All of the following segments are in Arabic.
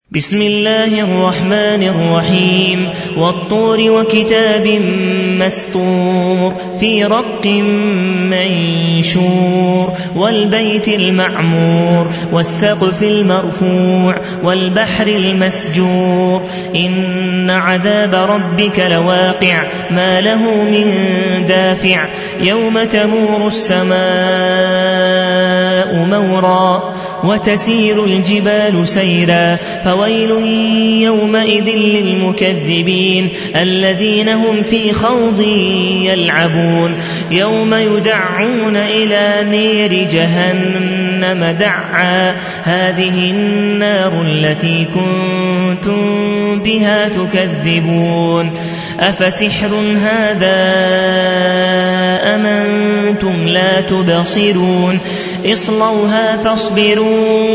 بسم الله الرحمن الرحيم والطور وكتاب مسطور في رق منشور والبيت المعمور والسقف المرفوع والبحر المسجور إن عذاب ربك لواقع ما له من دافع يوم تمور السماء مورا وتسير الجبال سيرا فويل يومئذ للمكذبين الذين هم في خوض يلعبون يوم يدعون إلى نير جهنم دعا هذه النار التي كنتم بها تكذبون أفسحر هذا أم أنتم لا تبصرون اصلوها فاصبروا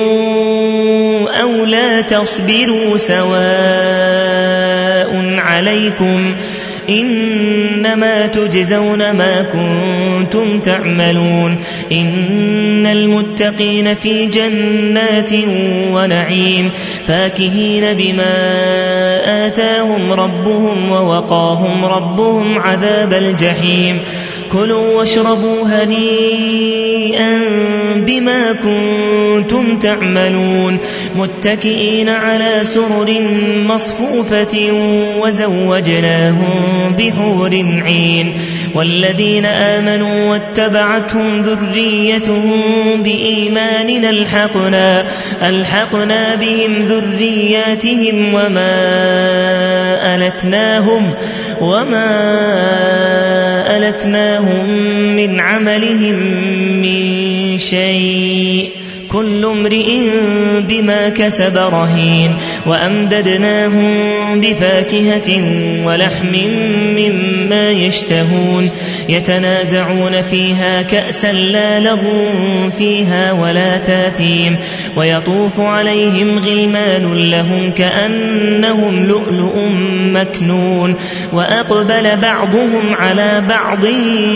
أو لا تصبروا سواء عليكم إنما تجزون ما كنتم تعملون إن المتقين في جنات ونعيم فاكهين بما آتاهم ربهم ووقاهم ربهم عذاب الجحيم كلوا واشربوا هنيئا بما كنتم تعملون متكئين على سرر مصفوفة وزوجناهم بحور عين والذين آمنوا واتبعتهم ذريتهم بإيمان ألحقنا بهم ذرياتهم وما ألتناهم من عملهم من شيء كل امرئ بما كسب رهين وأمددناهم بفاكهة ولحم مما يشتهون يتنازعون فيها كأسا لا لغو فيها ولا تاثيم ويطوف عليهم غلمان لهم كأنهم لؤلؤ مكنون وأقبل بعضهم على بعض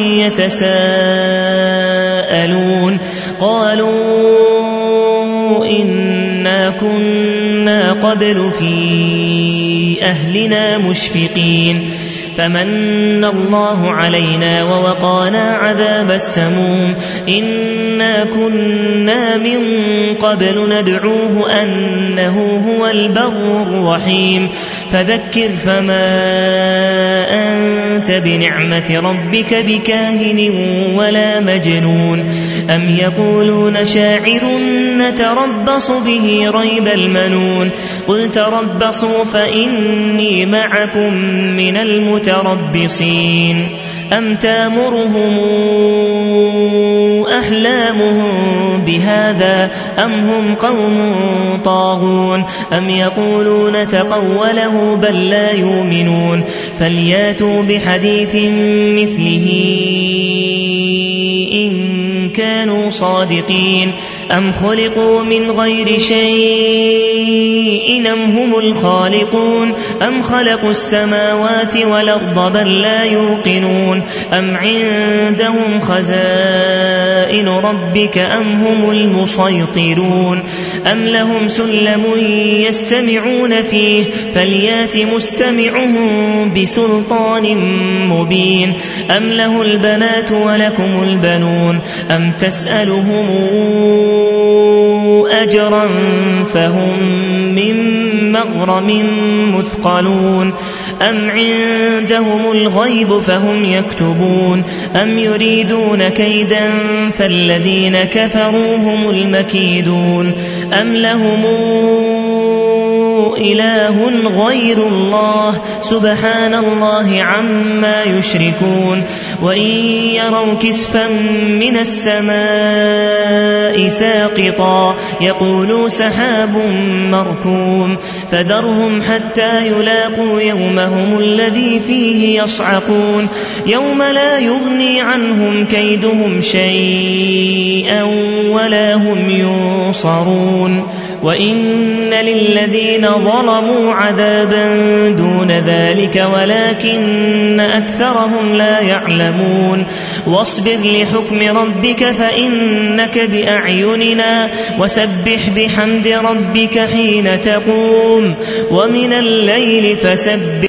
يتساءلون قالوا إنا كنا قبل في أهلنا مشفقين فمن الله علينا ووقانا عذاب السموم إنا كنا من قبل ندعوه أنه هو البر الرحيم فذكر فما أنت بنعمة ربك بكاهن ولا مجنون أم يقولون شاعر نتربص به ريب المنون قل تربصوا فإني معكم من المتربصين أم تامرهم أحلامهم بهذا أم هم قوم طاغون أم يقولون تقوله بل لا يؤمنون فلياتوا بحديث مثله إن كانوا صادقين أم خلقوا من غير شيء أم هم الخالقون أم خلقوا السماوات والأرض بل لا يوقنون أم عندهم خزائن ربك أم هم المسيطرون أم لهم سلم يستمعون فيه فليات مستمعهم بسلطان مبين أم له البنات ولكم البنون أم تسألهم أجرا فهم من مغرم مثقلون أم عندهم الغيب فهم يكتبون أم يريدون كيدا فالذين كفروا هم المكيدون أم لهم إله غير الله سبحان الله عما يشركون وإن يروا كسفا من السماء ساقطا يقولوا سحاب مركوم فذرهم حتى يلاقوا يومهم الذي فيه يصعقون يوم لا يغني عنهم كيدهم شيئا ولا هم ينصرون وإن للذين ظلموا عذابا دون ذلك ولكن أكثرهم لا يعلمون واصبر لحكم ربك فإنك إنك بأعيننا وسبح بحمد ربك حين تقوم ومن الليل فسبح